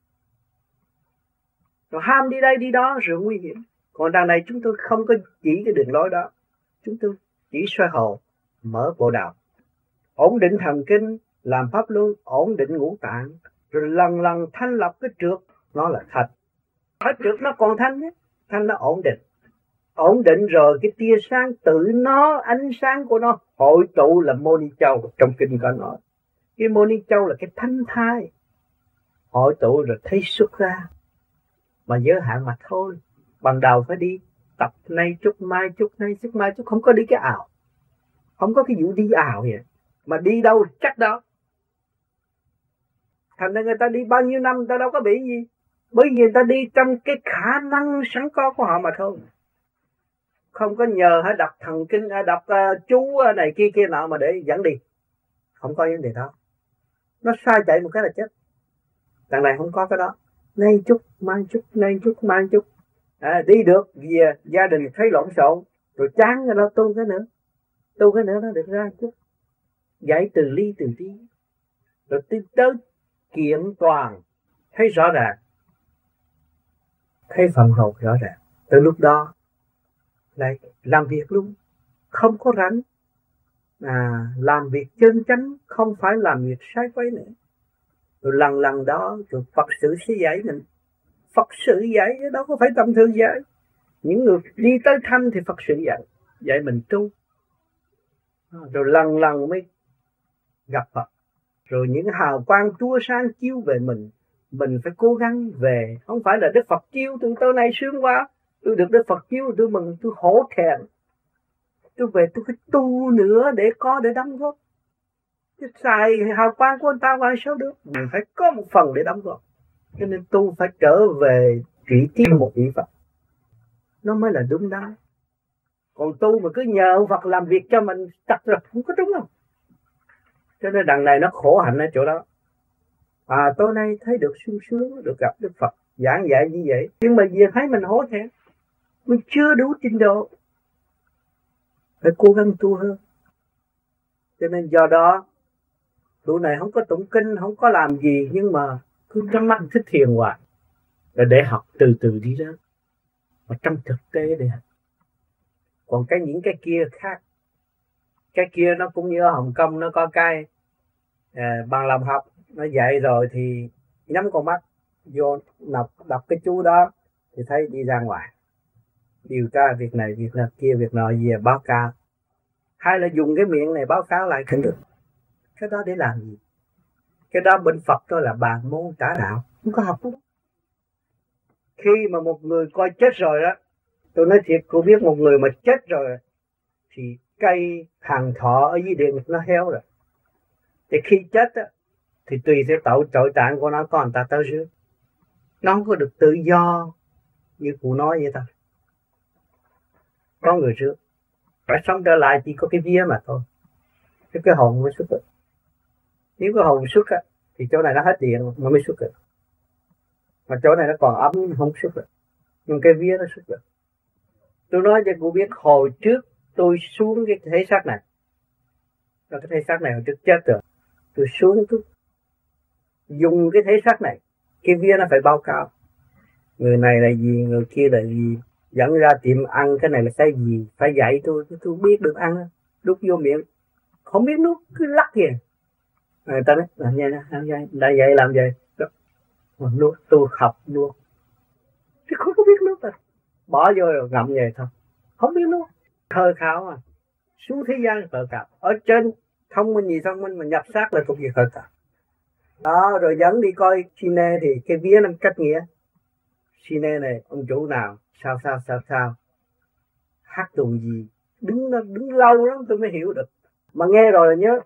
Rồi ham đi đây đi đó rồi nguy hiểm. Còn đằng này chúng tôi không có chỉ cái đường lối đó. Chúng tôi chỉ soi hồn, mở bộ đạo, ổn định thần kinh, làm pháp luân, ổn định ngũ tạng, rồi lần lần thanh lọc cái trượt, nó là thanh. Cái trượt nó còn thanh đấy, thanh nó ổn định. ổn định rồi, cái tia sáng tự nó, ánh sáng của nó hội tụ là mô ni châu. Trong kinh có nói cái mô ni châu là cái thánh thai, hội tụ rồi thấy xuất ra, mà giới hạn mà thôi. Ban đầu phải đi tập nay chút mai chút, nay chút mai chút, không có đi cái ảo, không có cái vụ đi ảo vậy, mà đi đâu chắc đó. Thành ra người ta đi bao nhiêu năm người ta đâu có bị gì, bởi vì người ta đi trong cái khả năng sẵn có của họ mà thôi. Không có nhờ hay đọc thần kinh hay đọc chú này kia kia nọ mà để dẫn đi, không có vấn đề đó. Nó sai chạy một cái là chết. Đằng này không có cái đó, nay chút mai chút, nay chút mai chút. Đi được về gia đình thấy lộn xộn rồi chán rồi đó, tu cái nữa, tu cái nữa nó được ra chút. Dạy từ ly từ tí, rồi tới kiện toàn, thấy rõ ràng, thấy phần hồn rõ ràng. Từ lúc đó lại làm việc luôn, không có rảnh. Làm việc chân chánh, không phải làm việc sai quấy nữa. Rồi lần đó rồi Phật sự sẽ dạy mình. Phật sự dạy đó có phải tầm thường dạy. Những người đi tới thăm thì Phật sự dạy mình tu. Rồi lần mới gặp Phật. Rồi những hào quang chúa sáng chiếu về mình phải cố gắng về. Không phải là Đức Phật chiếu tôi này sướng quá, tôi được Đức Phật chiếu tôi mừng, tôi hổ thẹn, tôi về tôi phải tu nữa để đóng góp. Chứ xài hào quang của anh ta qua sao được, mình phải có một phần để đóng góp. Cho nên tu phải trở về chỉ tiết một vị Phật, nó mới là đúng đắn. Còn tu mà cứ nhờ Phật làm việc cho mình chắc là không có đúng không. Cho nên đằng này nó khổ hạnh ở chỗ đó. Tối nay thấy được sung sướng, được gặp Đức Phật giảng dạy như vậy, nhưng mà về thấy mình hổ thẹn, mình chưa đủ trình độ, phải cố gắng tu hơn. Cho nên do đó tụi này không có tụng kinh, không có làm gì, nhưng mà cứ nhắm mắt thích thiền hoài, là để học từ từ đi đó, mà trong thực tế để học. Còn những cái kia khác, cái kia nó cũng như ở Hồng Kông, nó có cái bằng lòng học, nó dạy rồi thì nhắm con mắt vô đọc cái chú đó thì thấy đi ra ngoài điều tra việc này việc kia việc nọ về báo cáo, hay là dùng cái miệng này báo cáo lại không được. Cái đó để làm gì? Cái đó bên Phật tôi là bàn môn tả đạo, không có học đó. Khi mà một người coi chết rồi đó, tôi nói thiệt, cô biết một người mà chết rồi thì cây hàng thọ ở dưới địa ngục nó héo rồi. Thì khi chết á, thì tùy theo tội trạng của nó, có người ta tới rước. Nó không có được tự do như cụ nói vậy ta. Có người rước, phải sống trở lại chỉ có cái vía mà thôi, cái hồn mới xuất được. Nếu cái hồn xuất á, thì chỗ này nó hết điện nó mới xuất được, mà chỗ này nó còn ấm không xuất được, nhưng cái vía nó xuất được. Tôi nói cho cô biết, hồi trước tôi xuống cái thể xác này, cái thể xác này hồi trước chết rồi, tôi xuống tôi dùng cái thể xác này, cái vía nó phải báo cáo người này là gì, người kia là gì, dẫn ra tiệm ăn cái này là cái gì, phải dạy tôi biết được ăn, đút vô miệng không biết nuốt cứ lắc kìa. Người ta nói làm vậy đã vậy làm vậy nuốt, tôi học nuốt chứ không có biết nuốt rồi, bỏ vô rồi ngậm vậy thôi, không biết nuốt. Khờ khảo à, xuống thế gian khờ khảo, ở trên thông minh gì thông minh mà nhập xác là thuộc về khờ khảo đó. Rồi dẫn đi coi cine thì cái vía nó cách nghĩa cine này ông chủ nào sao hát tuồng gì, đứng lâu lắm tôi mới hiểu được, mà nghe rồi là nhớ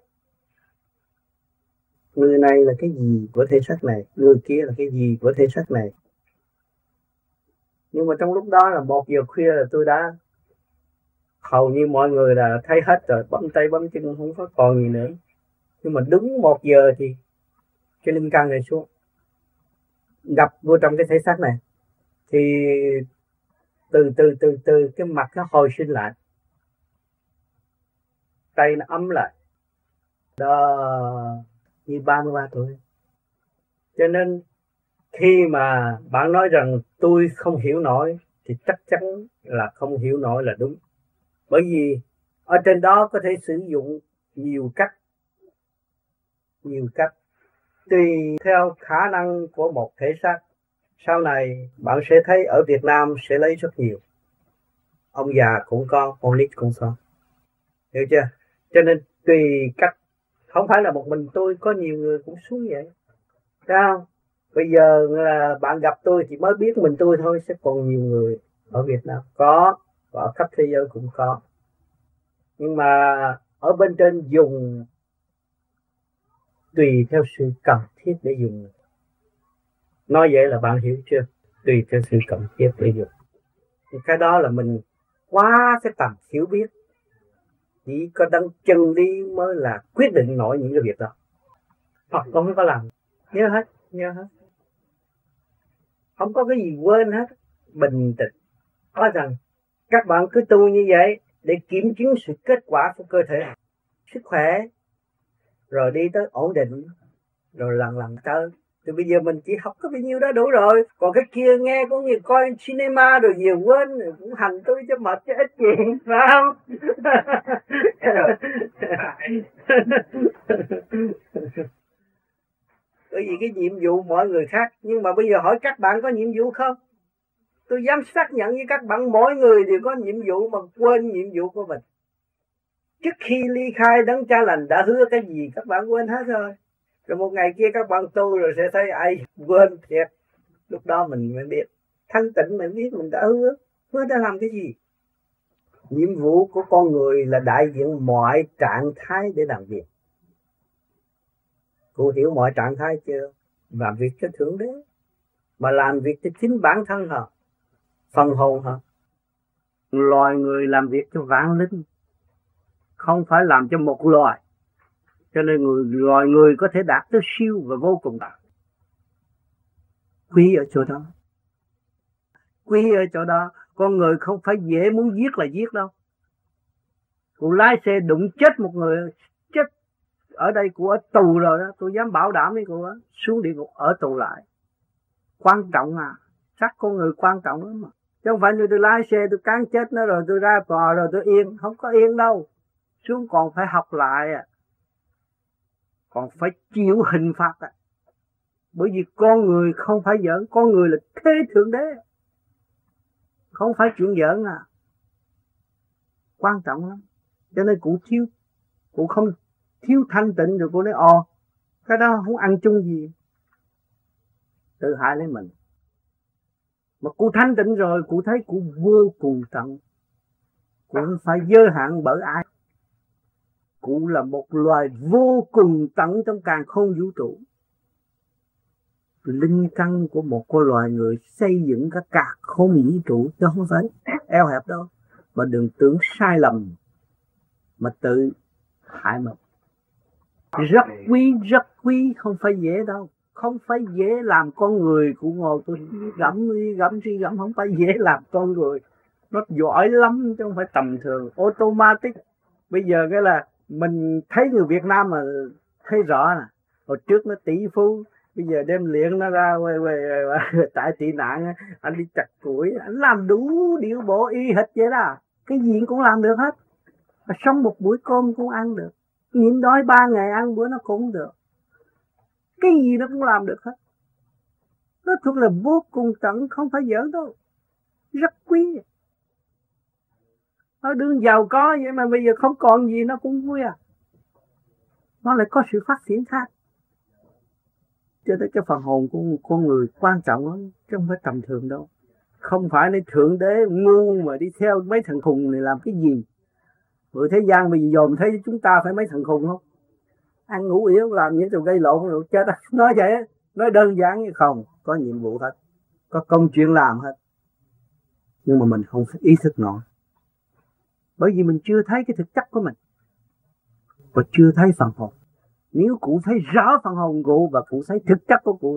người này là cái gì của thể xác này, người kia là cái gì của thể xác này. Nhưng mà trong lúc đó là 1 giờ khuya là tôi đã hầu như mọi người là thấy hết rồi, bấm tay bấm chân không có còn gì nữa. Nhưng mà đúng 1 giờ thì cái linh căn này xuống, gặp vô trong cái thể xác này thì từ cái mặt nó hồi sinh lại, tay nó ấm lại đó, như 33 tuổi. Cho nên khi mà bạn nói rằng tôi không hiểu nổi thì chắc chắn là không hiểu nổi là đúng. Bởi vì ở trên đó có thể sử dụng nhiều cách tùy theo khả năng của một thể xác. Sau này bạn sẽ thấy ở Việt Nam sẽ lấy rất nhiều, ông già cũng con nít cũng có, hiểu chưa? Cho nên tùy cách, không phải là một mình tôi, có nhiều người cũng xuống vậy, thấy không? Bây giờ là bạn gặp tôi chỉ mới biết mình tôi thôi, sẽ còn nhiều người ở Việt Nam có, và ở khắp thế giới cũng có, nhưng mà ở bên trên dùng tùy theo sự cần thiết để dùng. Nói vậy là bạn hiểu chưa? Tùy theo sự cần thiết để dùng. Thì cái đó là mình quá cái tầm hiểu biết, chỉ có đấng chân lý mới là quyết định nổi những cái việc đó. Phật không có làm, nhớ hết, không có cái gì quên hết, bình tĩnh. Nói rằng các bạn cứ tu như vậy để kiểm chứng sự kết quả của cơ thể, sức khỏe, rồi đi tới ổn định, rồi lần lần tới. Thì bây giờ mình chỉ học có bao nhiêu đó đủ rồi, còn cái kia nghe có nhiều coi cinema rồi nhiều quên, rồi cũng hành tôi cho mệt cho ít chuyện, phải không? Bởi vì cái nhiệm vụ mọi người khác, nhưng mà bây giờ hỏi các bạn có nhiệm vụ không? Tôi dám xác nhận với các bạn, mỗi người đều có nhiệm vụ mà quên nhiệm vụ của mình. Trước khi ly khai, Đấng Cha Lành đã hứa cái gì các bạn quên hết rồi. Rồi một ngày kia các bạn tu rồi sẽ thấy ai quên thiệt. Lúc đó mình mới biết, thanh tịnh mình biết mình đã hứa đã làm cái gì. Nhiệm vụ của con người là đại diện mọi trạng thái để làm việc. Cô hiểu mọi trạng thái chưa? Làm việc cho Thượng Đế, mà làm việc cho chính bản thân hả? Phần hồn hả? Loài người làm việc cho vạn linh, không phải làm cho một loài. Cho nên loài người có thể đạt tới siêu và vô cùng đạt. Quý ở chỗ đó. Quý ở chỗ đó. Con người không phải dễ muốn giết là giết đâu. Cô lái xe đụng chết một người, chết ở đây cô ở tù rồi đó, tôi dám bảo đảm với cô đó, xuống địa ngục ở tù lại. Quan trọng à, chắc con người quan trọng lắm mà. Chứ không phải như tôi lái xe tôi cán chết nó rồi tôi ra tòa rồi tôi yên, không có yên đâu. Xuống còn phải học lại à, còn phải chịu hình phạt à. Bởi vì con người không phải giỡn, con người là thế Thượng Đế, không phải chuyện giỡn à, quan trọng lắm. Cho nên cụ không thiếu thanh tịnh rồi cô nói cái đó không ăn chung gì, tự hại lấy mình. Mà cụ thanh tịnh rồi cụ thấy cụ vô cùng tận, cụ không phải giới hạn bởi ai. Cụ là một loài vô cùng tận trong càn khôn vũ trụ. Linh căn của một con loài người xây dựng các càn khôn vũ trụ, chứ không phải eo hẹp đâu. Mà đừng tưởng sai lầm mà tự hại mình. Rất quý, không phải dễ đâu. Không phải dễ làm con người. Cụ ngồi tôi gặm không phải dễ làm con người. Nó giỏi lắm chứ không phải tầm thường, automatic. Bây giờ cái là mình thấy người Việt Nam mà thấy rõ nè. Hồi trước nó tỷ phú, bây giờ đem luyện nó ra tại tị nạn, anh đi chặt củi, anh làm đủ điệu bộ y hệt vậy đó. Cái gì cũng làm được hết. Mà sống một buổi cơm cũng ăn được, nhịn đói 3 ngày ăn bữa nó cũng được. Cái gì nó cũng làm được hết. Nó thuộc là vô cùng tận, không phải giỡn đâu. Rất quý. Nó đương giàu có vậy mà bây giờ không còn gì nó cũng vui à. Nó lại có sự phát triển khác. Cho nên cái phần hồn của con người quan trọng lắm, chứ không phải tầm thường đâu. Không phải lấy Thượng Đế ngu mà đi theo mấy thằng khùng này làm cái gì. Người thế gian bây giờ dòm thấy chúng ta phải mấy thằng khùng không? Ăn ngủ yếu làm những trò gây lộn rồi chết. Nói vậy, nói đơn giản như không, có nhiệm vụ hết, có công chuyện làm hết. Nhưng mà mình không ý thức nổi. Bởi vì mình chưa thấy cái thực chất của mình, và chưa thấy phần hồn. Nếu cụ thấy rõ phần hồn cụ và cụ thấy thực chất của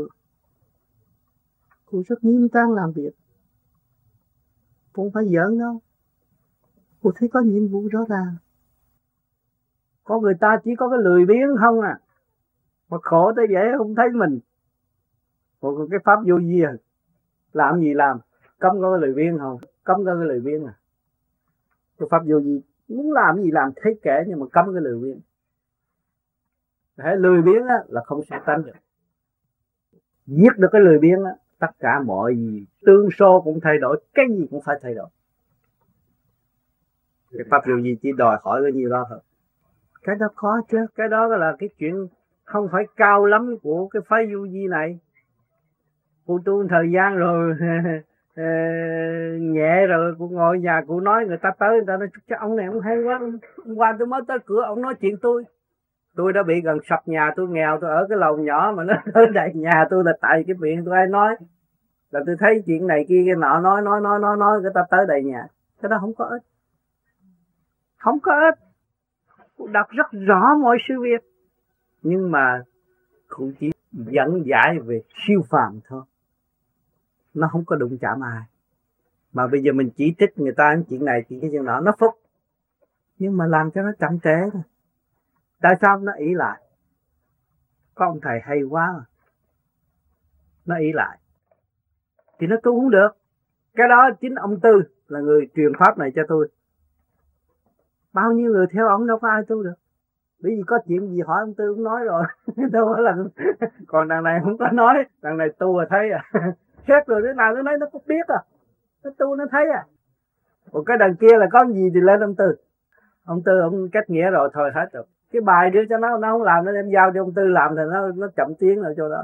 cụ rất nghiêm trang làm việc, không phải giỡn đâu. Cụ thấy có nhiệm vụ rõ ràng. Có người ta chỉ có cái lười biếng không à, mà khổ tới vậy không thấy mình. Còn cái pháp vô vi à, làm gì làm, cấm có cái lười biếng không, cấm có cái lười biếng à. Cái pháp vô vi muốn làm gì làm thấy kể, nhưng mà cấm cái lười biếng. Hãy lười biếng á là không sẽ tánh được. Giết được cái lười biếng á, tất cả mọi gì tương số cũng thay đổi, cái gì cũng phải thay đổi. Cái pháp điều gì chỉ đòi hỏi bao nhiêu đó thôi. Cái đó khó chứ, cái đó là cái chuyện không phải cao lắm của cái phái du di này. Cô tu thời gian rồi nhẹ rồi, cô ngồi nhà cô nói người ta tới, người ta nói chắc ông này ông hay quá. Hôm qua tôi mới tới cửa ông nói chuyện tôi đã bị gần sập nhà, tôi nghèo, tôi ở cái lầu nhỏ mà nó tới đầy nhà tôi là tại cái miệng tôi hay nói, là tôi thấy chuyện này kia cái nọ, nói người ta tới đầy nhà. Cái đó không có ích, không có ích. Cô đọc rất rõ mọi sự việc, nhưng mà cũng chỉ dẫn giải về siêu phàm thôi, nó không có đụng chạm ai. Mà bây giờ mình chỉ trích người ta chuyện này chuyện cái chuyện nọ, nó phúc, nhưng mà làm cho nó chậm trễ thôi. Tại sao nó ỷ lại? Có ông thầy hay quá mà nó ỷ lại thì nó tu không được. Cái đó chính ông Tư là người truyền pháp này cho tôi. Bao nhiêu người theo ông đâu có ai tu được. Bởi vì có chuyện gì hỏi ông Tư cũng nói rồi. Đâu có là còn đằng này không có nói, đằng này tu rồi thấy à. Xét rồi thế nào nó nói nó cũng biết à, nó tu nó thấy à. Còn cái đằng kia là có gì thì lên ông Tư. Ông Tư ông cách nghĩa rồi thôi hết rồi. Cái bài đưa cho nó không làm, nó đem giao cho ông Tư làm thì nó chậm tiến ở chỗ đó.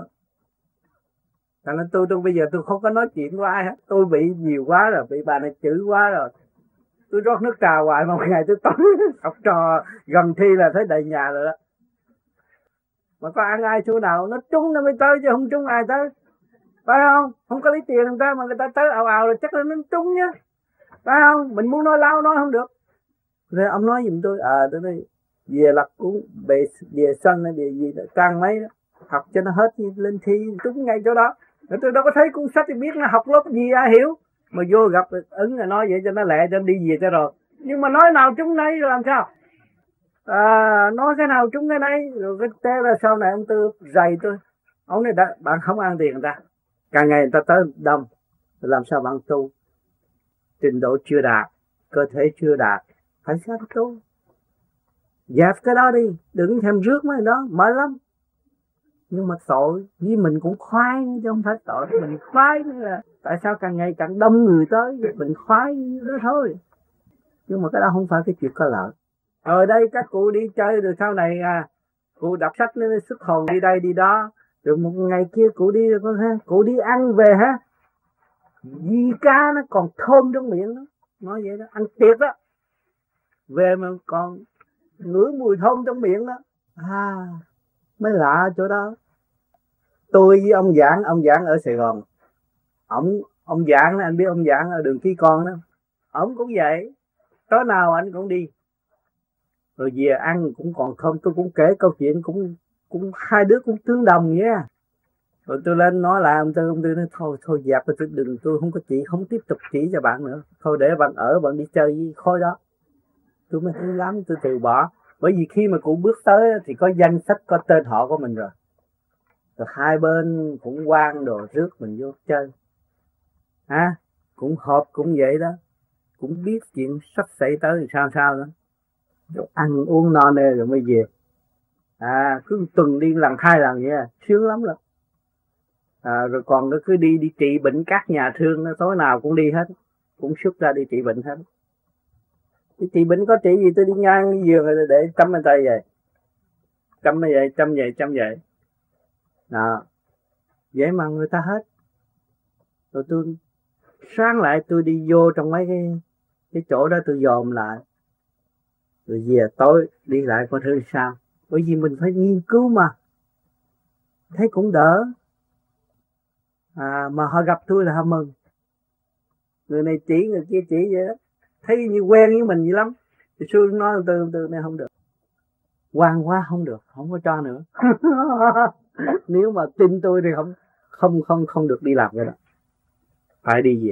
Thành nên tôi bây giờ tôi không có nói chuyện với ai hết. Tôi bị nhiều quá rồi, bị bà này chửi quá rồi. Tôi rót nước trà hoài mà một ngày tôi tắm học trò gần thi là thấy đầy nhà rồi đó. Mà có ăn ai chỗ nào nó trúng nó mới tới, chứ không trúng ai tới. Phải không? Không có lấy tiền người ta mà người ta tới ào ào rồi chắc là nó trúng nhá. Phải không? Mình muốn nói láo nói không được. Rồi ông nói giùm tôi, tôi nói về lật cuốn về sân hay về gì đó, trang mấy đó, học cho nó hết lên thi trúng ngay chỗ đó. Rồi tôi đâu có thấy cuốn sách thì biết nó học lớp gì ai hiểu. Mà vô gặp ứng là nói vậy cho nó lẹ cho nó đi về cho rồi. Nhưng mà nói nào trúng nấy rồi làm sao? Nói cái nào trúng cái nấy. Rồi cái té là sau này ông Tư dày tôi. Ông này bạn không ăn tiền người ta. Càng ngày người ta tới đông. Làm sao bạn tu? Trình độ chưa đạt, cơ thể chưa đạt, phải sao tu? Dẹp cái đó đi, đừng thèm rước mấy đó, mệt lắm. Nhưng mà tội, với mình cũng khoái chứ không phải tội, mình khoái nữa là tại sao càng ngày càng đông người tới, mình khoái đó thôi. Nhưng mà cái đó không phải cái chuyện có lợi. Ở đây các cụ đi chơi rồi sau này cụ đọc sách nó xuất hồn đi đây đi đó, rồi một ngày kia cụ đi rồi ha, cụ đi ăn về ha, di cá nó còn thơm trong miệng đó, nói vậy đó, ăn tiệc đó, về mà còn ngửi mùi thơm trong miệng đó, mới lạ chỗ đó. Tôi với ông Giảng ở Sài Gòn, ông Giảng anh biết ông Giảng ở đường Ký Con đó, ông cũng vậy, tối nào anh cũng đi, rồi về ăn cũng còn không. Tôi cũng kể câu chuyện cũng hai đứa cũng tương đồng nha. Rồi tôi lên nói là ông Tư nói thôi dẹp, tôi không có không tiếp tục chỉ cho bạn nữa, thôi để bạn bạn đi chơi với khối đó. Tôi mới thương lắm, tôi từ bỏ. Bởi vì khi mà cụ bước tới thì có danh sách, có tên họ của mình rồi. Rồi hai bên cũng quan đồ rước mình vô chơi. Cũng họp cũng vậy đó. Cũng biết chuyện sắp xảy tới thì sao đó. Rồi ăn uống no nê rồi mới về. Cứ tuần đi lần 2 lần vậy sướng lắm rồi. Rồi còn nó cứ đi trị bệnh các nhà thương, nó tối nào cũng đi hết. Cũng xuất ra đi trị bệnh hết. Đi trị bệnh có trị gì, tôi đi ngang đi giường rồi để cắm bên tay vậy. Chăm vậy. Vậy mà người ta hết. Rồi tôi sáng lại tôi đi vô trong mấy cái chỗ đó tôi dòm lại. Rồi về tối đi lại coi thử sao. Bởi vì mình phải nghiên cứu mà. Thấy cũng đỡ. Mà họ gặp tôi là họ mừng. Người này chỉ, người kia chỉ vậy đó. Thấy như quen với mình vậy lắm. Thì xưa nói từ này không được. Quan quá không được, không có cho nữa. Nếu mà tin tôi thì không được đi làm cái đó. Phải đi về.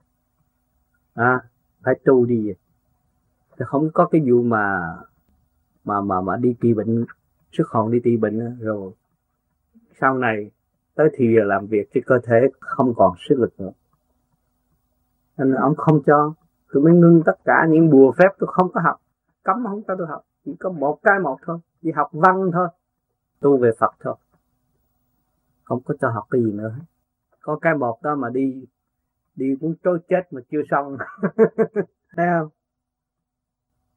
Phải tu đi về. Thì không có cái vụ mà đi trị bệnh, xuất hồn đi trị bệnh rồi sau này tới thì giờ làm việc thì cơ thể không còn sức lực nữa. Nên ông không cho. Tôi mới ngưng tất cả những bùa phép, tôi không có học. Cấm không cho tôi học. Chỉ có một thôi. Đi học văn thôi. Tu về Phật thôi. Không có cho học cái gì nữa. Có cái một đó mà đi cũng trối chết mà chưa xong. Thấy không?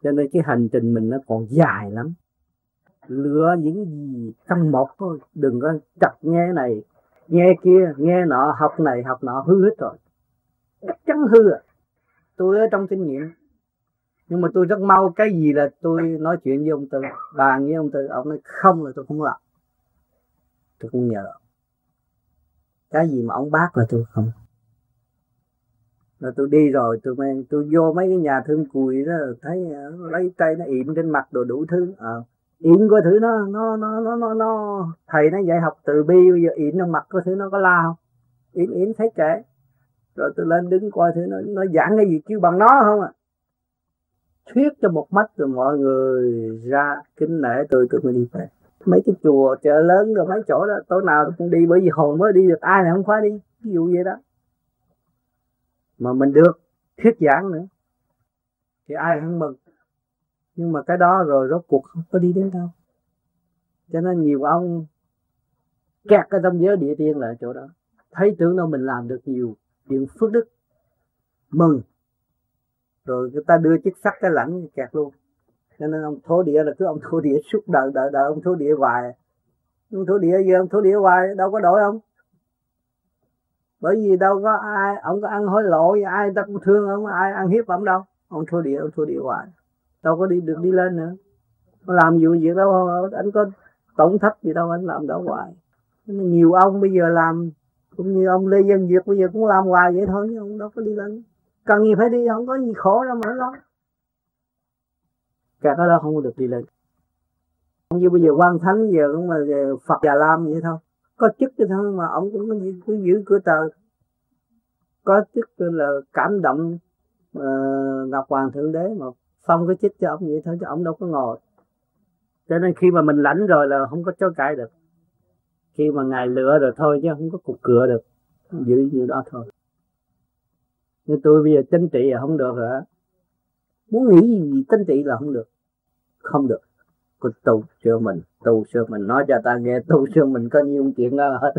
Cho nên cái hành trình mình nó còn dài lắm. Lựa những gì trong một thôi, đừng có chặt nghe này nghe kia, nghe nọ, học này học nọ, hư hết rồi, chắc chắn hư à. Tôi ở trong kinh nghiệm, nhưng mà tôi rất mau cái gì là tôi nói chuyện với ông Tư, bàn với ông Tư, ông nói không là tôi không làm, tôi không nhờ. Cái gì mà ông bác là tôi không. Rồi tôi đi rồi tôi vô mấy cái nhà thương cùi đó, thấy lấy tay nó yểm trên mặt đồ đủ thứ. Yểm coi thử nó thầy nó dạy học từ bi, bây giờ yểm trong mặt coi thử nó có la không. Yểm thấy kệ. Rồi tôi lên đứng coi thử nó giảng cái gì kêu bằng nó không à. Thuyết cho một mắt rồi mọi người ra kính nể tôi mới đi về. Mấy cái chùa chợ lớn rồi mấy chỗ đó tối nào tôi cũng đi, bởi vì hồi mới đi được, ai này không khóa đi, ví dụ vậy đó. Mà mình được thuyết giảng nữa thì ai cũng mừng. Nhưng mà cái đó rồi rốt cuộc không có đi đến đâu. Cho nên nhiều ông kẹt cái trong giới địa tiên lại chỗ đó, thấy tưởng đâu mình làm được nhiều chuyện phước đức, mừng, rồi người ta đưa chức sắc cái lãnh kẹt luôn. Cho nên ông thổ địa là cứ ông thổ địa suốt đời ông thổ địa hoài. Ông thổ địa giờ ông thổ địa hoài đâu có đổi ông. Bởi vì đâu có ai, ông có ăn hối lộ, ai ta cũng thương ông, ai ăn hiếp ông đâu. Ông thổ địa hoài, đâu có được đi lên nữa. Có làm vụ việc đâu, anh có tổn thất gì đâu, anh làm đâu hoài. Nên nhiều ông bây giờ làm, cũng như ông Lê Dân Việt bây giờ cũng làm hoài vậy thôi, nhưng ông đâu có đi lên. Cần gì phải đi, không có gì khổ đâu mà nó lo. Cả đó không được đi lên. Như bây giờ Quan Thánh giờ cũng mà Phật Già Lam vậy thôi, có chức cái thôi mà ông cũng cứ giữ cửa trời. Có chức là cảm động Ngọc Hoàng Thượng Đế mà phong cái chức cho ông vậy thôi, chứ ông đâu có ngồi. Cho nên khi mà mình lãnh rồi là không có chối cãi được. Khi mà Ngài lựa rồi thôi chứ không có cục cựa được, giữ như đó thôi. Như tôi bây giờ chính trị là không được hả? Muốn nghĩ gì chính trị là không được. Không được. Cứ tu sửa mình, nói cho ta nghe tu sửa mình có nhiều chuyện đó hết.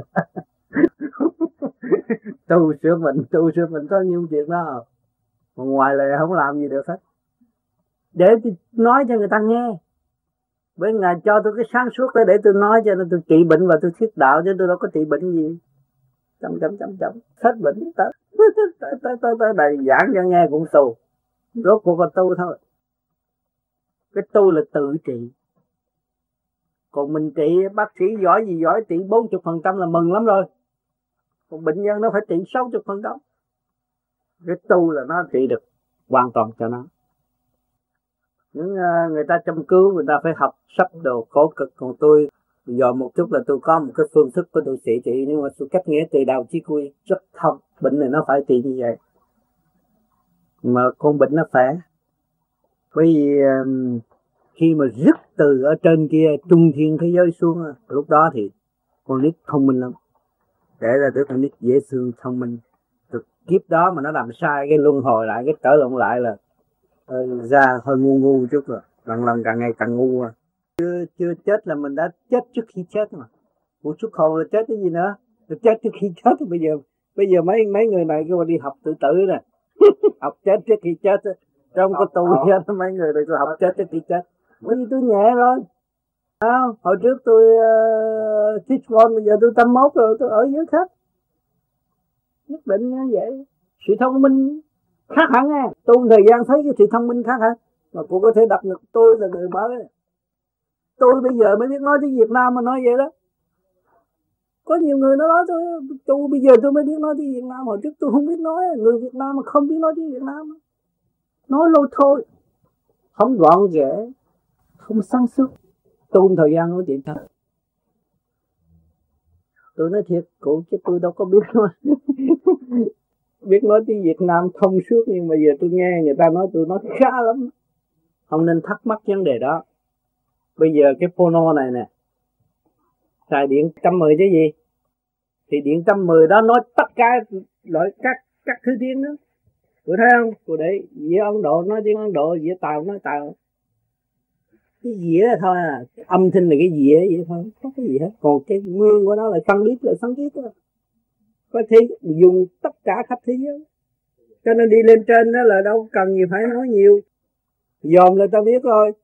tu sửa mình có nhiều chuyện đó. Còn ngoài lại không làm gì được hết. Để tôi nói cho người ta nghe. Bởi Ngài cho tôi cái sáng suốt để tôi nói, cho nên tôi trị bệnh và tôi thuyết đạo, chứ tôi đâu có trị bệnh gì. Chấm hết bệnh tới đây giảng cho nghe cũng tu. Rốt cuộc là tu thôi. Cái tu là tự trị. Còn mình trị, bác sĩ giỏi gì giỏi, trị 40% là mừng lắm rồi. Còn bệnh nhân nó phải trị 60%. Cái tu là nó trị được hoàn toàn cho nó. Những người ta chăm cứu, người ta phải học sách đồ khổ cực. Còn tôi giờ một chút là tôi có một cái phương thức của tôi trị, nhưng mà tôi cách nghĩa từ đầu chí cuối rất thông. Bệnh này nó phải trị như vậy mà con bệnh nó khỏe. Bởi vì khi mà rứt từ ở trên kia trung thiên thế giới xuống, lúc đó thì con nít thông minh lắm, để ra được con nít dễ thương thông minh. Từ kiếp đó mà nó làm sai cái luân hồi lại, cái trở lộn lại là ra hơi ngu chút rồi, lần càng ngày càng ngu. Chưa chết là mình đã chết trước khi chết mà. Cuộc xuất hồn là chết cái gì nữa? Là chết trước khi chết. Bây giờ mấy người này cứ đi học tự tử nè. Học chết trước khi chết. Trong có tu hết mấy người này tôi học chết trước khi chết. Bởi vì tôi nhẹ rồi. Hồi trước tôi thích con, bây giờ tôi 81 rồi, tôi ở dưới khác. Nhất định như vậy. Sự thông minh khác hẳn nha. Tu thời gian thấy cái sự thông minh khác hẳn. Mà cô có thể đặt được tôi là người mới. Tôi bây giờ mới biết nói tiếng Việt Nam mà nói vậy đó. Có nhiều người nó nói tôi bây giờ tôi mới biết nói tiếng Việt Nam, hồi trước tôi không biết nói. Người Việt Nam mà không biết nói tiếng Việt Nam, nói lôi thôi, không gọn ghẽ, không sáng suốt. Tu thời gian nói chuyện thật. Tôi nói thiệt cụ, chứ tôi đâu có biết nói. Biết nói tiếng Việt Nam thông suốt, nhưng mà giờ tôi nghe người ta nói tôi nói khá lắm. Không nên thắc mắc vấn đề đó. Bây giờ cái phono này nè, xài điện 110 chứ gì, thì điện 110 đó nói tất cả loại các thứ tiếng đó. Cô thấy không? Cô để dĩa Ấn Độ nói tiếng Ấn Độ, dĩa Tàu nói Tàu. Cái dĩa là thôi à, âm thanh là cái dĩa vậy thôi, không có gì hết. Còn cái nguyên của nó là phân biết đó. Có thể dùng tất cả khắp thế giới. Cho nên đi lên trên đó là đâu cần gì phải nói nhiều. Dòm là ta biết thôi.